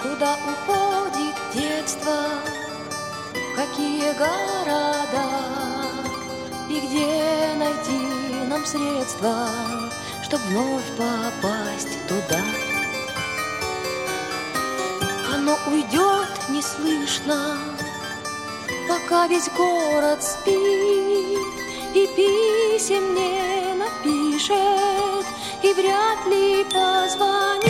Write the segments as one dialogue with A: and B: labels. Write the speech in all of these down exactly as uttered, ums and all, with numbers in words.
A: Куда уходит детство, в какие города, и где найти нам средства, чтоб вновь попасть туда. Оно уйдет неслышно, пока весь город спит, и писем не напишет, и вряд ли позвонит.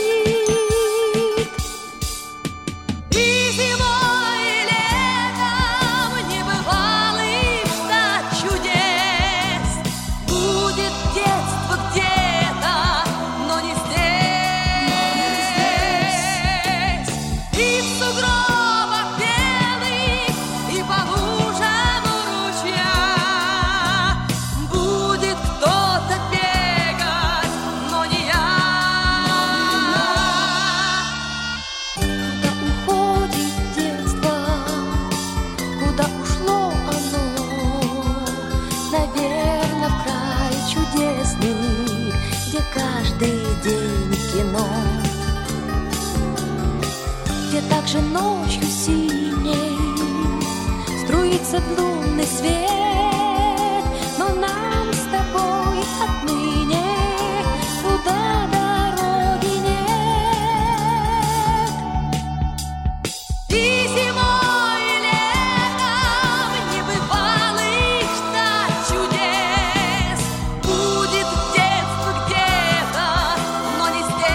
A: Также ночью синей струится лунный свет, но нам с тобой отныне куда дороги нет. И зимой, и летом небывалых ждать чудес. Будет детство где-то, но не здесь.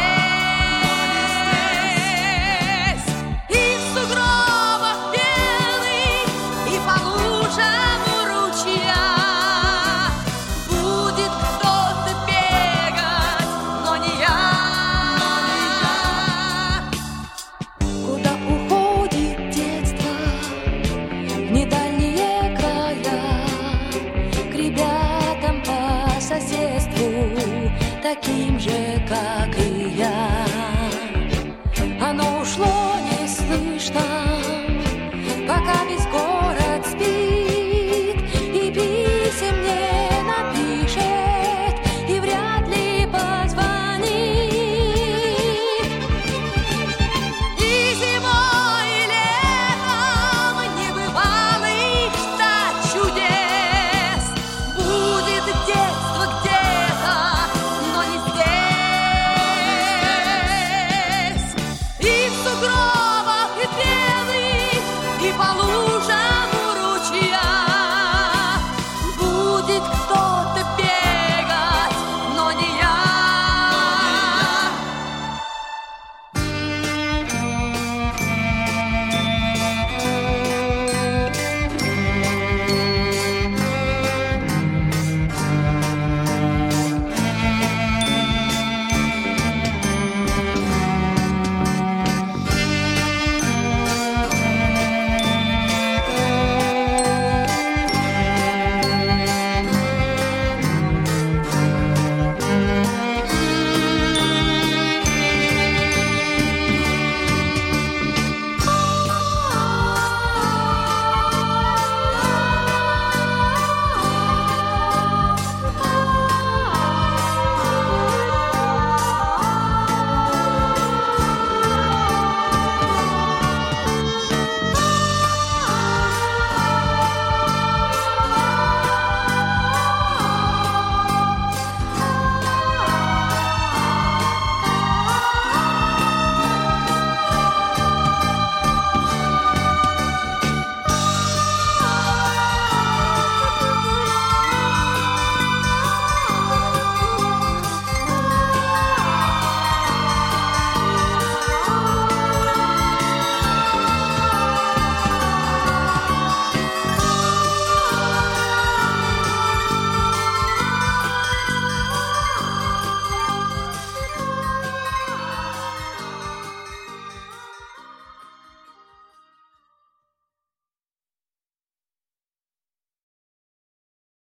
A: Таким же, как и я, оно ушло неслышно.